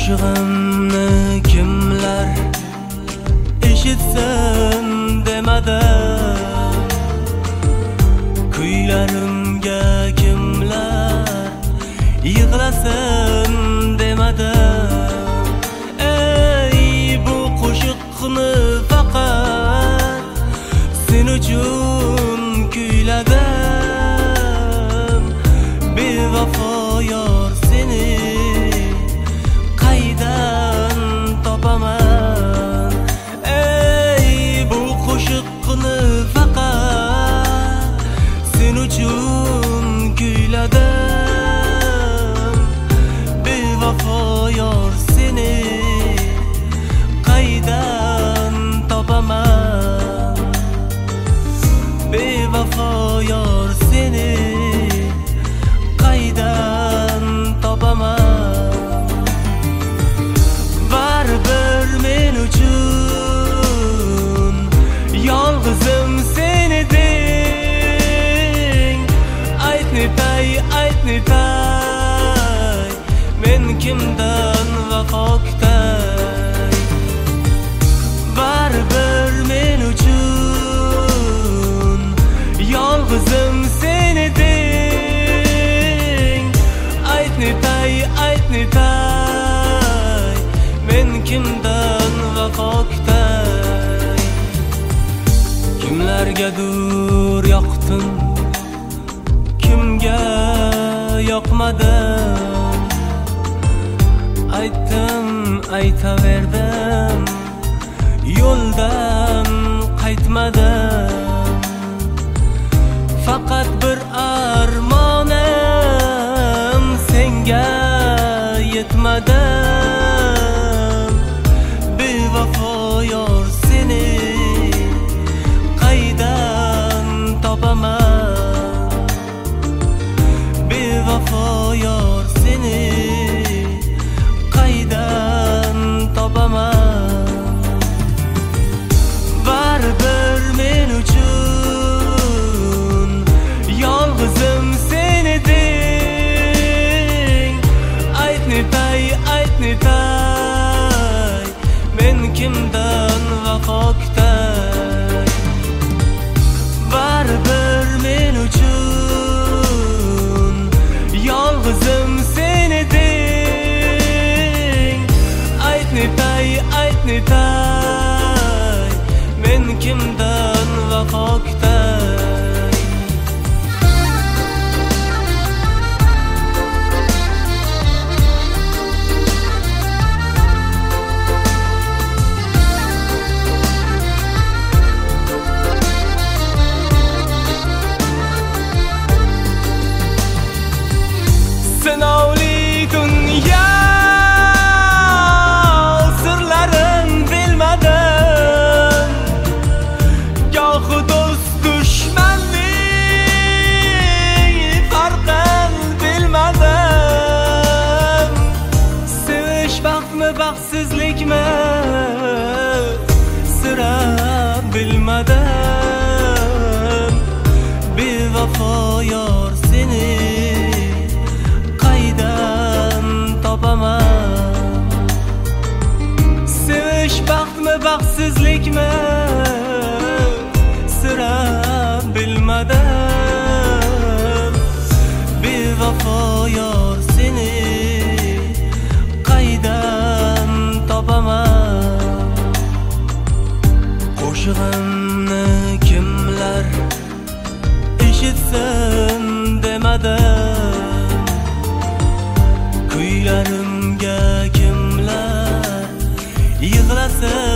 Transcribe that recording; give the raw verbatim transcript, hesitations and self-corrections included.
Qo'shig'imni kimlar eshitsin demadi, kuylarimga kimlar yig'lasin demadi. Ey bu qo'shiqni faqat sen uchun kuyladim. Bevafo yor seni qaydan topaman? Ey bu qo'shiqni faqat sen uchun kuyladim. Bevafo yor seni qaydan topaman? Bevafo yor seni qaydan topaman? Baribir men uchun yolg'izim sen eding. Aytni tay, aytni tay, men kimdan vafo kutay? Baribir men uchun yolg'izim sen eding. Aytni tay, aytni tay, men kimdan vafo kutay? Kimlargadur yoqdim, kimga yoqmadim. Aytdim, aytaverdim, yo'ldan qaytmadim. Faqat bir armonim senga yetmadim. Bevafo yor seni qaydan topaman? Bevafo yor seni qaydan topaman? Baribir men uchun yolg'izim sen eding. Aytni tay, aytni tay, men kimdan vafo kutay? Baribir men uchun yolg'izim sen eding. Aytni tay, aytni tay, men kimdan vafo kutay? Sinovli dunyo sirlarin bilmadim. Gohi do'st dushmanlik farqin bilmadim. Sevish baxtmi, baxtsizlikmi sira bilmadim. Bevafo yor seni qaydan topaman? Sevish baxtmi, baxtsizlikmi sira bilmadim. Bevafo yor seni qaydan topaman? Qo'shig'imni kimlar eshitsin demadi, kuylarimga kimlar yig'lasin